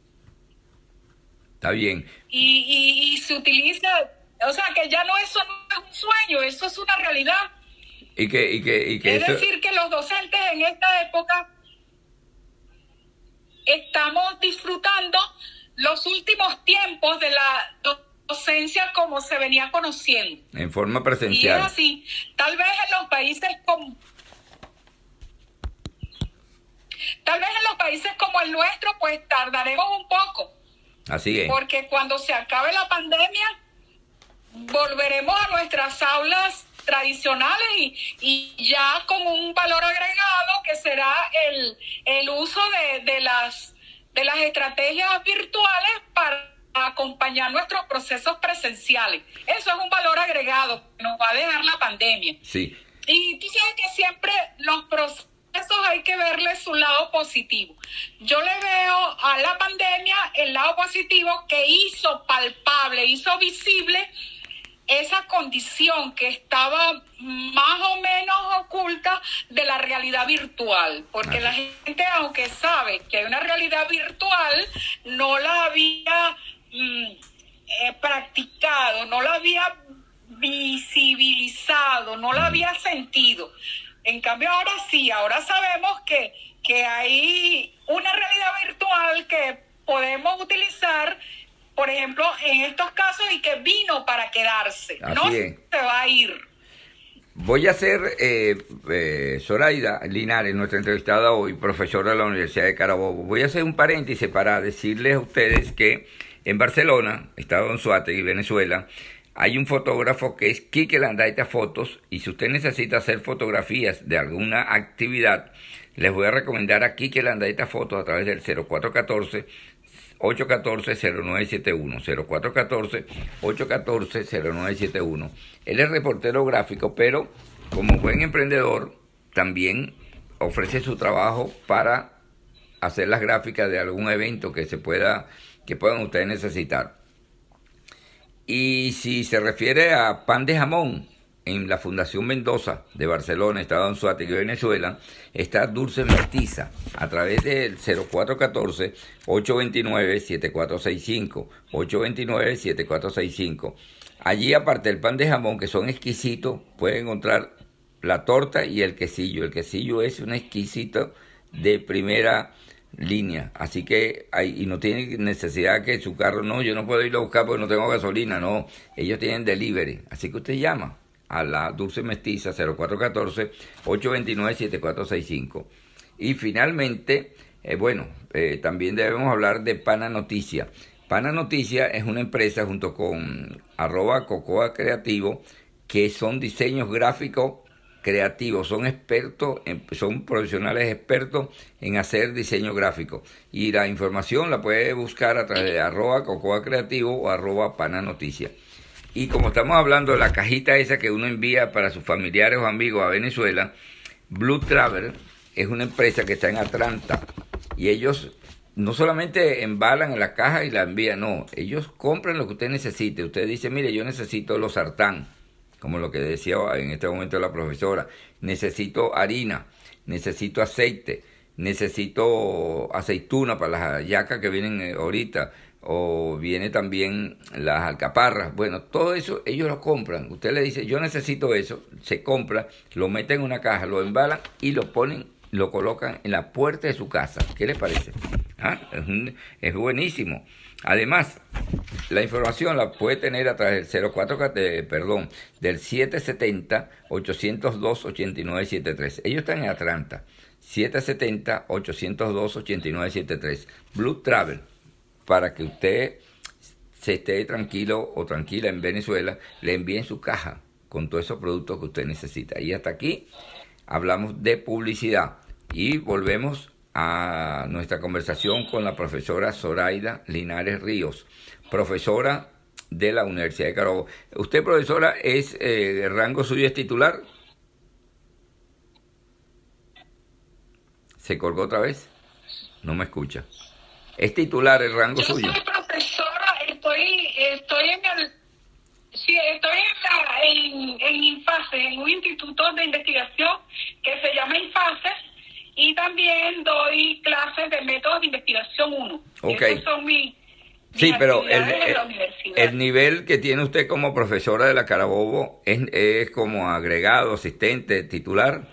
Está bien. Y, y, y se utiliza, o sea que ya no, eso no es un sueño, eso es una realidad. Y que, y que, y que es eso... decir, que los docentes en esta época estamos disfrutando los últimos tiempos de la docencia como se venía conociendo. En forma presencial. Y es así. Tal vez en los países como... Tal vez en los países como el nuestro, pues tardaremos un poco. Así es. Porque cuando se acabe la pandemia, volveremos a nuestras aulas tradicionales y, y ya con un valor agregado que será el, el uso de, de, las, de las estrategias virtuales para acompañar nuestros procesos presenciales. Eso es un valor agregado que nos va a dejar la pandemia. Sí. Y tú sabes que siempre los procesos hay que verle su lado positivo. Yo le veo a la pandemia el lado positivo que hizo palpable, hizo visible esa condición que estaba más o menos oculta de la realidad virtual, porque la gente, aunque sabe que hay una realidad virtual, no la había mm, eh, practicado, no la había visibilizado, no la había sentido. En cambio ahora sí, ahora sabemos que, que hay una realidad virtual que podemos utilizar, por ejemplo, en estos casos, y que vino para quedarse. Así no es. Se va a ir. Voy a hacer, eh, eh, Zoraida Linares, nuestra entrevistada hoy, profesora de la Universidad de Carabobo. Voy a hacer un paréntesis para decirles a ustedes que en Barcelona, estado de Anzoátegui, Venezuela, hay un fotógrafo que es Quique Landaeta Fotos, y si usted necesita hacer fotografías de alguna actividad, les voy a recomendar a Quique Landaeta Fotos a través del cero cuatro uno cuatro, ocho uno cuatro, cero nueve siete uno, cero cuatro uno cuatro, ocho uno cuatro, cero nueve siete uno. Él es reportero gráfico, pero como buen emprendedor también ofrece su trabajo para hacer las gráficas de algún evento que se pueda, que puedan ustedes necesitar. Y si se refiere a pan de jamón, en la Fundación Mendoza de Barcelona, Estado de Anzoátegui, Venezuela, está Dulce Mestiza a través del cero cuatro uno cuatro, ocho dos nueve, siete cuatro seis cinco, ocho dos nueve, siete cuatro seis cinco. Allí, aparte del pan de jamón, que son exquisitos, pueden encontrar la torta y el quesillo. El quesillo es un exquisito de primera línea, así que hay, y no tiene necesidad que su carro, no, yo no puedo irlo a buscar porque no tengo gasolina, no, ellos tienen delivery, así que usted llama a la Dulce Mestiza cero cuatro uno cuatro, ocho dos nueve, siete cuatro seis cinco. Y finalmente, eh, bueno, eh, también debemos hablar de Pana Noticia. Pana Noticia es una empresa junto con arroba Cocoa Creativo, que son diseños gráficos creativos, son expertos, en, son profesionales expertos en hacer diseño gráfico. Y la información la puede buscar a través de arroba Cocoa Creativo o arroba Pana Noticia. Y como estamos hablando de la cajita esa que uno envía para sus familiares o amigos a Venezuela, Blue Travel es una empresa que está en Atlanta y ellos no solamente embalan en la caja y la envían, no, ellos compran lo que usted necesite. Usted dice, mire, yo necesito los sartán, como lo que decía en este momento la profesora, necesito harina, necesito aceite, necesito aceituna para las hallacas que vienen ahorita, o viene también las alcaparras. Bueno, todo eso ellos lo compran. Usted le dice, yo necesito eso, se compra, lo meten en una caja, lo embalan y lo ponen, lo colocan en la puerta de su casa. ¿Qué les parece? ¿Ah? Es, un, es buenísimo. Además, la información la puede tener a través del cero cuatro, eh, perdón, del siete siete cero, ocho cero dos, ocho nueve siete tres. Ellos están en Atlanta. siete siete cero, ocho cero dos, ocho nueve siete tres. Blue Travel, para que usted se esté tranquilo o tranquila en Venezuela, le envíen su caja con todos esos productos que usted necesita. Y hasta aquí hablamos de publicidad y volvemos a nuestra conversación con la profesora Zoraida Linares Ríos, profesora de la Universidad de Carabobo. ¿Usted, profesora, es eh, el rango suyo es titular? ¿Se colgó otra vez? No me escucha. ¿Es titular el rango Yo suyo? soy profesora, estoy, estoy en el... Sí, estoy en, la, en, en INFASE, en un instituto de investigación que se llama INFASE, y también doy clases de métodos de investigación uno. Okay. Esos son mis, mis sí, pero el, actividades en la el, universidad. el nivel que tiene usted como profesora de la Carabobo es, es como agregado, asistente, titular.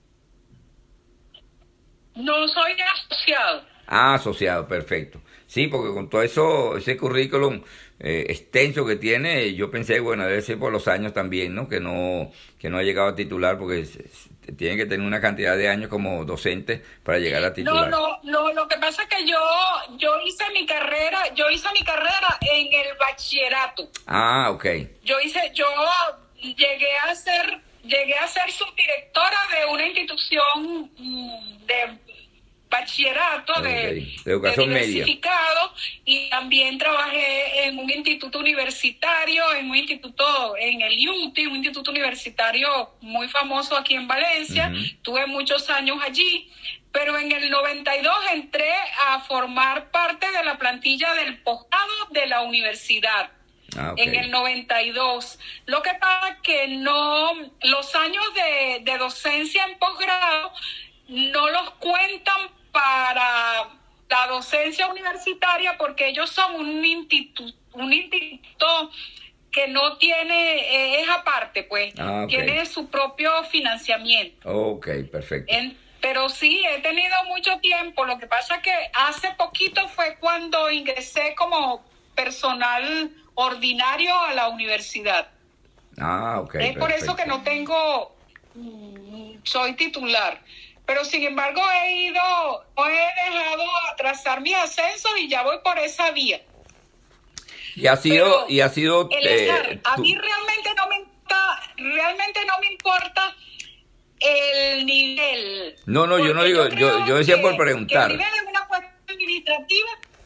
No soy asociado. Ah, asociado, perfecto. Sí, porque con todo eso, ese currículum eh, extenso que tiene, yo pensé, bueno, debe ser por los años también, ¿no? Que no que no ha llegado a titular, porque se, se, tiene que tener una cantidad de años como docente para llegar a titular. No, no, no, lo que pasa es que yo yo hice mi carrera, yo hice mi carrera en el bachillerato. Ah, ok. Yo hice, yo llegué a ser, llegué a ser subdirectora de una institución de bachillerato, okay. de, de educación de media, diversificado, y también trabajé en un instituto universitario, en un instituto, en el I U T I, un instituto universitario muy famoso aquí en Valencia. Uh-huh. Tuve muchos años allí, pero en el noventa y dos entré a formar parte de la plantilla del posgrado de la universidad. Ah, okay. En el noventa y dos. Lo que pasa es que no, los años de, de docencia en posgrado no los cuentan para la docencia universitaria, porque ellos son un instituto, un instituto que no tiene, eh, es aparte, pues, ah, okay. Tiene su propio financiamiento. Ok, perfecto. En, pero sí, he tenido mucho tiempo. Lo que pasa es que hace poquito fue cuando ingresé como personal ordinario a la universidad. Ah, ok. Es perfecto. Por eso que no tengo, soy titular. Pero sin embargo he ido, he dejado atrasar mis ascensos y ya voy por esa vía. Y ha sido, Pero, y ha sido. Eleazar, eh, a mí realmente no me importa, realmente no me importa el nivel. No, no, yo no digo, yo, yo, yo decía que, por preguntar. Que el nivel es una cuestión administrativa.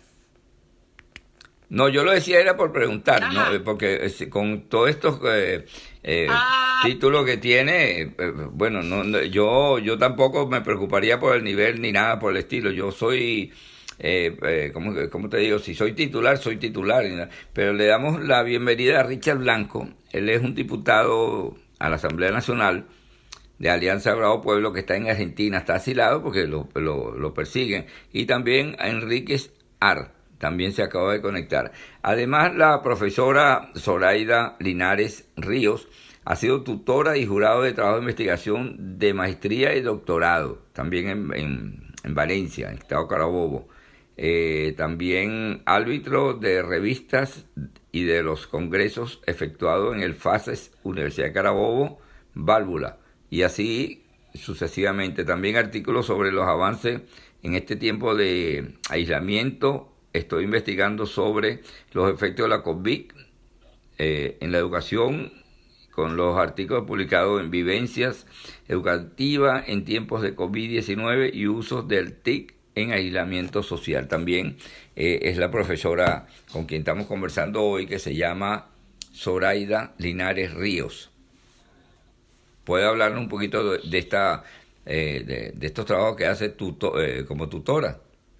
No, yo lo decía era por preguntar, Ajá. ¿no? Porque con todos estos eh, eh, ah. títulos que tiene, eh, bueno, no, no, yo yo tampoco me preocuparía por el nivel ni nada por el estilo. Yo soy, eh, eh, ¿cómo, ¿cómo te digo? Si soy titular, soy titular. Pero le damos la bienvenida a Richard Blanco. Él es un diputado a la Asamblea Nacional de Alianza Bravo Pueblo, que está en Argentina, está asilado porque lo, lo, lo persiguen. Y también a Enríquez Ar. También se acaba de conectar. Además, la profesora Zoraida Linares Ríos ha sido tutora y jurado de trabajo de investigación de maestría y doctorado, también en, en, en Valencia, en Estado Carabobo. Eh, también árbitro de revistas y de los congresos efectuados en el FACES Universidad de Carabobo, Válvula, y así sucesivamente. También artículos sobre los avances en este tiempo de aislamiento. Estoy investigando sobre los efectos de la COVID eh, en la educación, con los artículos publicados en Vivencias Educativas en tiempos de COVID diecinueve y usos del T I C en aislamiento social. También eh, es la profesora con quien estamos conversando hoy, que se llama Zoraida Linares Ríos. ¿Puede hablarnos un poquito de, de, esta, eh, de, de estos trabajos que hace tuto, eh, como tutora?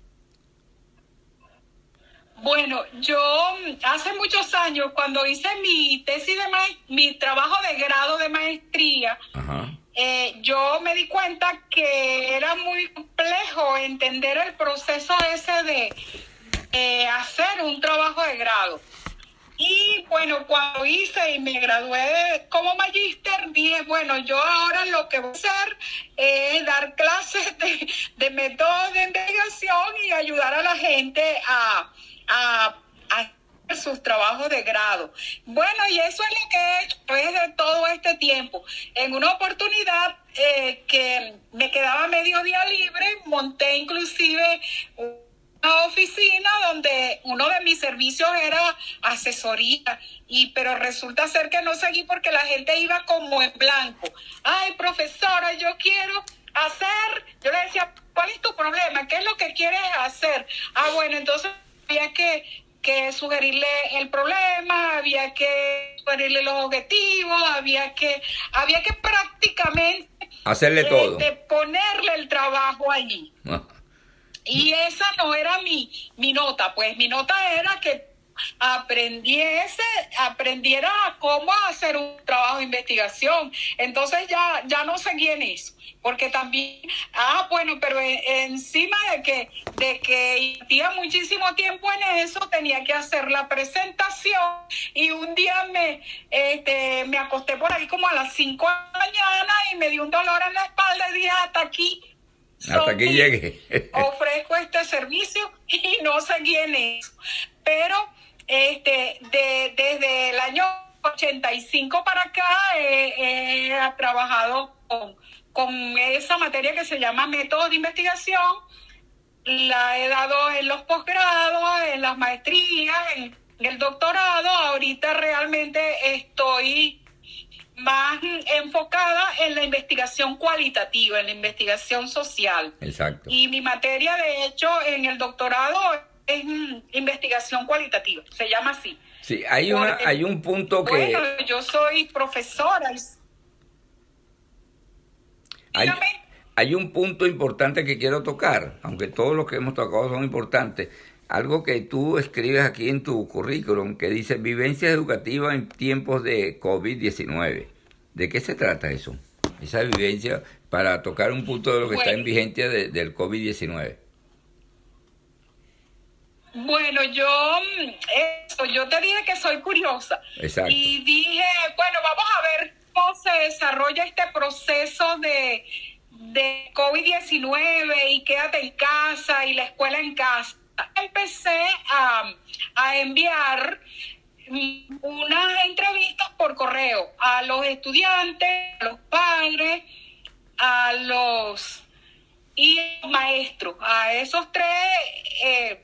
Bueno, yo hace muchos años, cuando hice mi tesis de ma- mi trabajo de grado de maestría, eh, yo me di cuenta que era muy complejo entender el proceso ese de eh, hacer un trabajo de grado. Y bueno, cuando hice y me gradué como magíster, dije, bueno, yo ahora lo que voy a hacer es dar clases de, de métodos de investigación y ayudar a la gente a... A, a hacer sus trabajos de grado. Bueno, y eso es lo que he hecho desde todo este tiempo. En una oportunidad eh, que me quedaba medio día libre, monté inclusive una oficina donde uno de mis servicios era asesoría, y pero resulta ser que no seguí porque la gente iba como en blanco. Ay, profesora, yo quiero hacer, yo le decía, ¿cuál es tu problema, ¿qué es lo que quieres hacer? Ah, bueno, entonces había que, que sugerirle el problema, había que sugerirle los objetivos, había que, había que prácticamente hacerle eh, todo. de ponerle el trabajo allí. Ah. Y esa no era mi, mi nota, pues mi nota era que aprendiese, aprendiera cómo hacer un trabajo de investigación. Entonces ya, ya no seguí en eso, porque también, ah, bueno, pero en, encima de que, de que invertía muchísimo tiempo en eso, tenía que hacer la presentación, y un día me, este, me acosté por ahí como a las cinco de la mañana y me dio un dolor en la espalda y dije, hasta aquí. Hasta aquí llegué. Ofrezco este servicio y no seguí en eso. Pero este de, desde el año ochenta y cinco para acá he, he trabajado con, con esa materia que se llama métodos de investigación. La he dado en los posgrados, en las maestrías, en, en el doctorado. Ahorita realmente estoy más enfocada en la investigación cualitativa, en la investigación social. Exacto. Y mi materia, de hecho, en el doctorado es investigación cualitativa, se llama así. Sí, hay, Porque, una, hay un punto que... Bueno, yo soy profesora. Hay, hay un punto importante que quiero tocar, aunque todos los que hemos tocado son importantes. Algo que tú escribes aquí en tu currículum, que dice vivencias educativas en tiempos de COVID diecinueve. ¿De qué se trata eso? Esa vivencia, para tocar un punto de lo que bueno, está en vigencia de, del COVID diecinueve. Bueno, yo, eso, yo te dije que soy curiosa. Exacto. Y dije, bueno, vamos a ver cómo se desarrolla este proceso de, de COVID diecinueve y quédate en casa y la escuela en casa. Empecé a, a enviar unas entrevistas por correo a los estudiantes, a los padres, a los y a los maestros, a esos tres eh,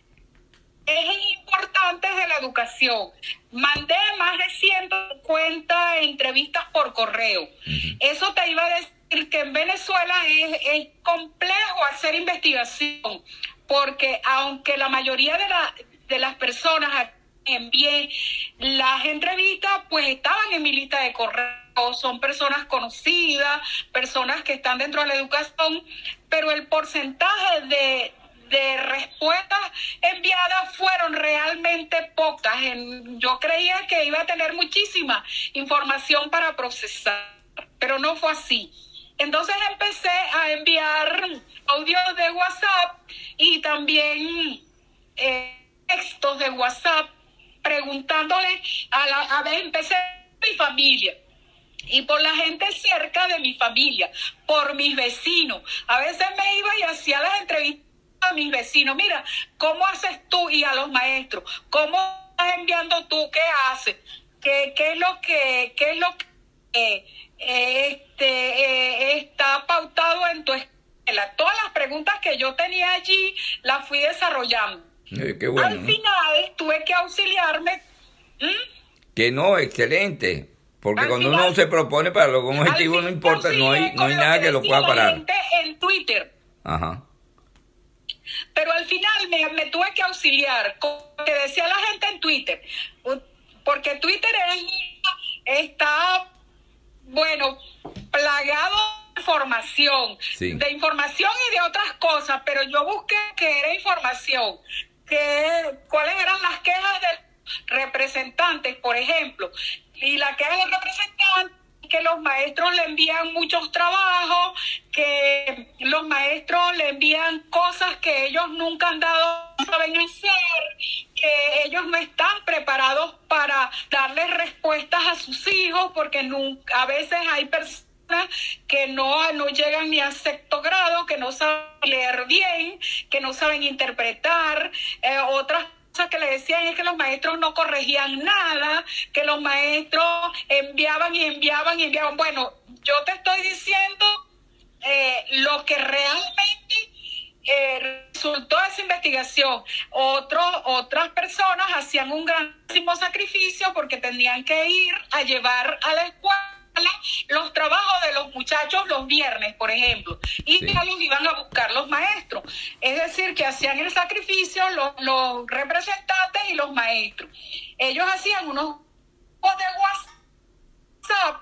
ejes importantes de la educación. Mandé más de ciento cincuenta entrevistas por correo. Uh-huh. Eso te iba a decir que en Venezuela es, es complejo hacer investigación, porque aunque la mayoría de, la, de las personas envié las entrevistas, pues estaban en mi lista de correo, son personas conocidas, personas que están dentro de la educación, pero el porcentaje de, de respuestas enviadas fueron realmente pocas. En, yo creía que iba a tener muchísima información para procesar, pero no fue así. Entonces empecé a enviar audios de WhatsApp y también eh, textos de WhatsApp preguntándole a la a ver, empecé por mi familia y por la gente cerca de mi familia, por mis vecinos. A veces me iba y hacía las entrevistas a mis vecinos. Mira, ¿cómo haces tú? Y a los maestros, ¿cómo estás enviando tú? ¿Qué haces? ¿Qué, qué es lo que, qué es lo que eh, este eh, está pautado en tu escuela? Todas las preguntas que yo tenía allí las fui desarrollando. Eh, qué bueno, Al ¿no? final tuve que auxiliarme. ¿Mm? Que no, excelente. Porque al cuando final, uno se propone para algún objetivo no importa, no hay, no hay nada que, que lo pueda parar. Gente en Twitter. Ajá. Pero al final me, me tuve que auxiliar con lo que decía la gente en Twitter. Porque Twitter es, está, bueno, plagado de información. Sí. De información y de otras cosas. Pero yo busqué que era información. Que, cuáles eran las quejas del representantes, por ejemplo, y la queja del representante, que los maestros le envían muchos trabajos, que los maestros le envían cosas que ellos nunca han dado, saben hacer, que ellos no están preparados para darles respuestas a sus hijos, porque nunca, a veces hay personas que no, no llegan ni a sexto grado, que no saben leer bien, que no saben interpretar, eh, otras cosas que le decían es que los maestros no corregían nada, que los maestros enviaban y enviaban y enviaban. Bueno, yo te estoy diciendo eh, lo que realmente eh, resultó de esa investigación. Otro, otras personas hacían un grandísimo sacrificio porque tenían que ir a llevar a la escuela escuela los trabajos de los muchachos los viernes, por ejemplo, y Sí. ya los iban a buscar los maestros. Es decir, que hacían el sacrificio los, los representantes y los maestros. Ellos hacían unos grupos de WhatsApp,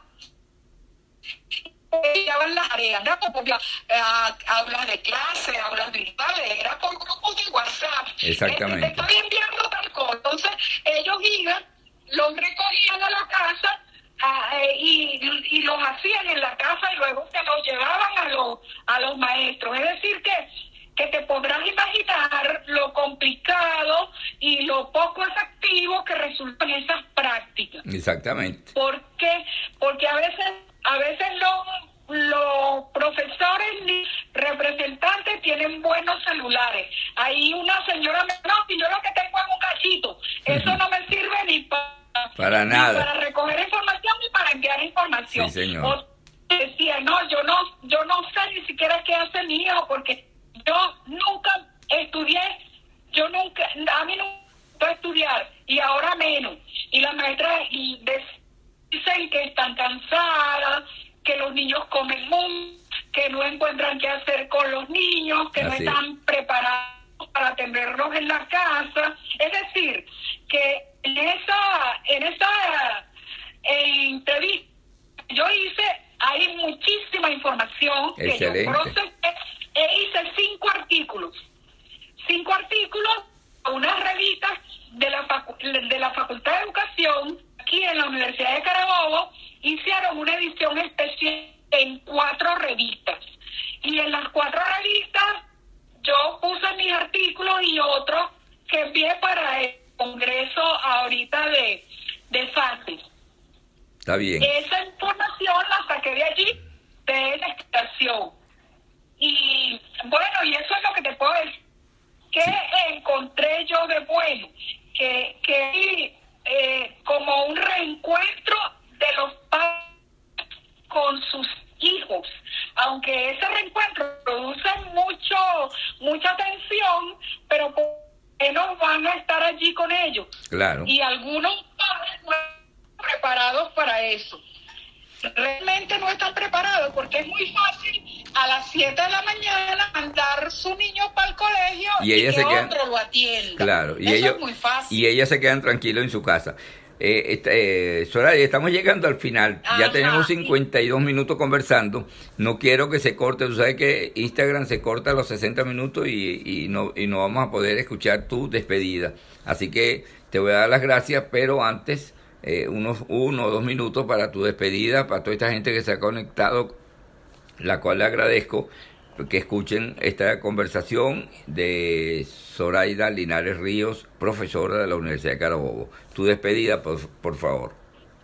llevaban las tareas, era como uh, aulas de clase, aulas virtuales, era por grupos de WhatsApp. Exactamente. Eh, te estoy enviando tal cosa. Entonces, ellos iban, los recogían a la casa uh, eh, y, y los hacían en la casa y luego se los llevaban a los, a los maestros. Es decir, que, que te podrás imaginar lo complicado y lo poco efectivo que resultan esas prácticas. Exactamente. ¿Por qué? Porque a veces, a veces los, los profesores ni representantes tienen buenos celulares. Ahí una señora me dijo, no, si yo lo que tengo es un cachito, eso no me sirve ni para, para nada, ni para recoger información ni para enviar información. Sí, señor. O decía, no, yo no, yo no sé ni siquiera qué hace mi hijo, porque yo nunca estudié, yo nunca, a mí nunca estudiar, y ahora menos. Y la maestra y dicen que están cansadas, que los niños comen mucho, que no encuentran qué hacer con los niños, que Así. no están preparados para tenerlos en la casa. Es decir, que en esa, en esa eh, entrevista que yo hice, hay muchísima información. Excelente. Que yo procesé e hice cinco artículos. Cinco artículos a unas revistas de la, facu de la Facultad de Educación, aquí en la Universidad de Carabobo, hicieron una edición especial en cuatro revistas. Y en las cuatro revistas yo puse mis artículos y otros que envié para el Congreso ahorita de, de FACES. Está bien. Esa información la saqué de allí, de la estación. Y bueno, y eso es lo que te puedo decir. ¿Qué sí. encontré yo de bueno? Que, que eh, como un reencuentro de los padres con sus hijos, aunque ese reencuentro produce mucho mucha tensión, pero por qué no van a estar allí con ellos. Claro. Y algunos padres no están preparados para eso. Realmente no están preparados, porque es muy fácil a las siete de la mañana mandar su niño para el colegio y, ella y que se quedan, otro lo atienda. Claro, y eso ellos, es muy fácil. Y ellas se quedan tranquilos en su casa. Eh, este, eh, Soraya, estamos llegando al final. Ajá, ya tenemos cincuenta y dos sí. minutos conversando. No quiero que se corte. Tú sabes que Instagram se corta a los sesenta minutos y, y, no, y no vamos a poder escuchar tu despedida. Así que te voy a dar las gracias, pero antes... Eh, unos uno o dos minutos para tu despedida, para toda esta gente que se ha conectado, la cual le agradezco que escuchen esta conversación de Zoraida Linares Ríos, profesora de la Universidad de Carabobo. Tu despedida, por, por favor.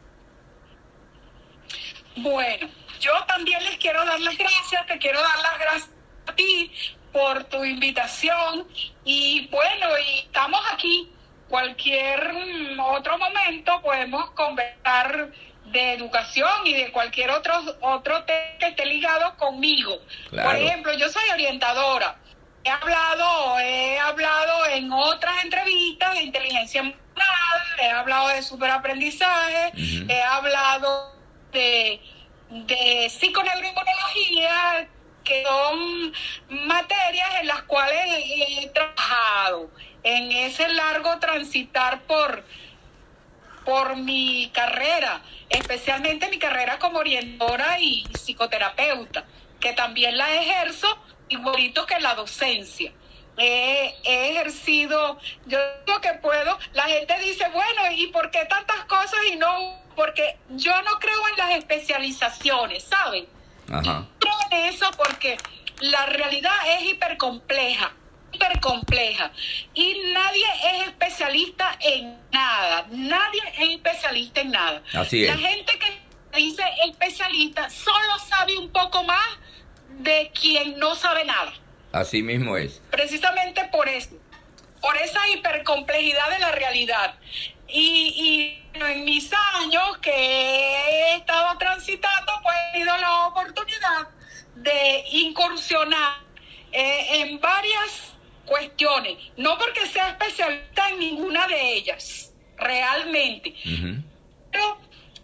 Bueno, yo también les quiero dar las gracias, te quiero dar las gracias a ti por tu invitación y bueno, y estamos aquí. Cualquier otro momento podemos conversar de educación y de cualquier otro otro tema que esté ligado conmigo. Claro. Por ejemplo, yo soy orientadora. He hablado, he hablado en otras entrevistas de inteligencia emocional, he hablado de superaprendizaje, uh-huh. he hablado de, de psiconeuroinmunología, que son materias en las cuales he trabajado en ese largo transitar por, por mi carrera, especialmente mi carrera como orientadora y psicoterapeuta, que también la ejerzo igualito que la docencia. He, he ejercido, yo lo que puedo, la gente dice, bueno, ¿y por qué tantas cosas y no? Porque yo no creo en las especializaciones, ¿saben? Ajá. Creo en eso porque la realidad es hipercompleja. hipercompleja y nadie es especialista en nada, nadie es especialista en nada. Así es. La gente que dice especialista solo sabe un poco más de quien no sabe nada. Así mismo es. Precisamente por eso, por esa hipercomplejidad de la realidad. Y, y en mis años que he estado transitando, pues he tenido la oportunidad de incursionar eh, en varias cuestiones, no porque sea especialista en ninguna de ellas, realmente, uh-huh. pero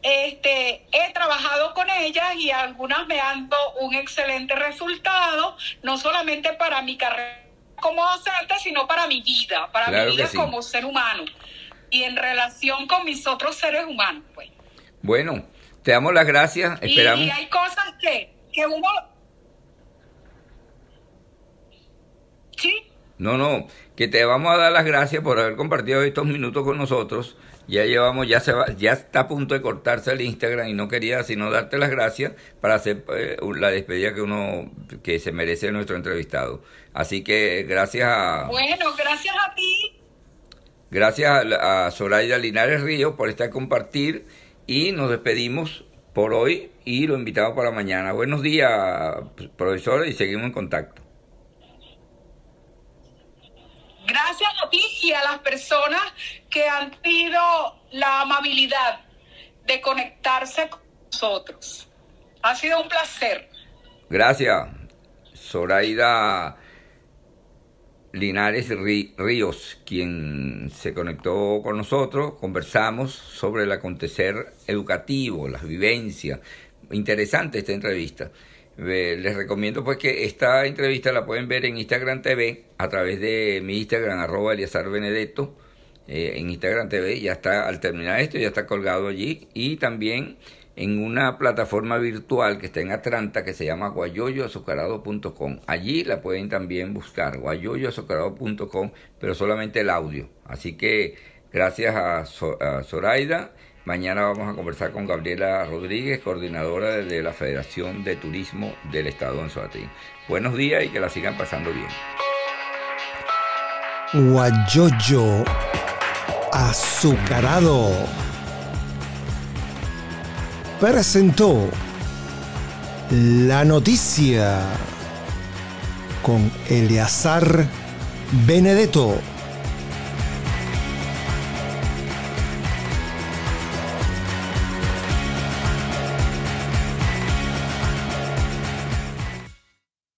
Este, he trabajado con ellas y algunas me han dado un excelente resultado, no solamente para mi carrera como docente, sino para mi vida, para claro mi vida sí. como ser humano y en relación con mis otros seres humanos, pues. Bueno, te damos las gracias, esperamos. Y hay cosas que, que uno... ¿Sí? No, no, que te vamos a dar las gracias por haber compartido estos minutos con nosotros. Ya llevamos, ya se va, ya está a punto de cortarse el Instagram y no quería sino darte las gracias para hacer eh, la despedida que uno, que se merece nuestro entrevistado. Así que gracias a... Bueno, gracias a ti. Gracias a, a Zoraida Linares Ríos por estar compartir y nos despedimos por hoy y lo invitamos para mañana. Buenos días, profesora, y seguimos en contacto. Gracias a ti y a las personas que han tenido la amabilidad de conectarse con nosotros. Ha sido un placer. Gracias, Zoraida Linares Ríos, quien se conectó con nosotros. Conversamos sobre el acontecer educativo, las vivencias. Interesante esta entrevista. Eh, les recomiendo pues que esta entrevista la pueden ver en Instagram T V a través de mi Instagram, arroba Eliazar Benedetto, eh, en Instagram T V. Ya está, al terminar esto, ya está colgado allí, y también en una plataforma virtual que está en Atlanta que se llama guayoyo azucarado punto com. Allí la pueden también buscar, guayoyo azucarado punto com, pero solamente el audio. Así que gracias a, so a Zoraida. Mañana vamos a conversar con Gabriela Rodríguez, coordinadora de la Federación de Turismo del Estado de Anzoátegui. Buenos días y que la sigan pasando bien. Guayoyo azucarado presentó la noticia con Eliazar Benedetto.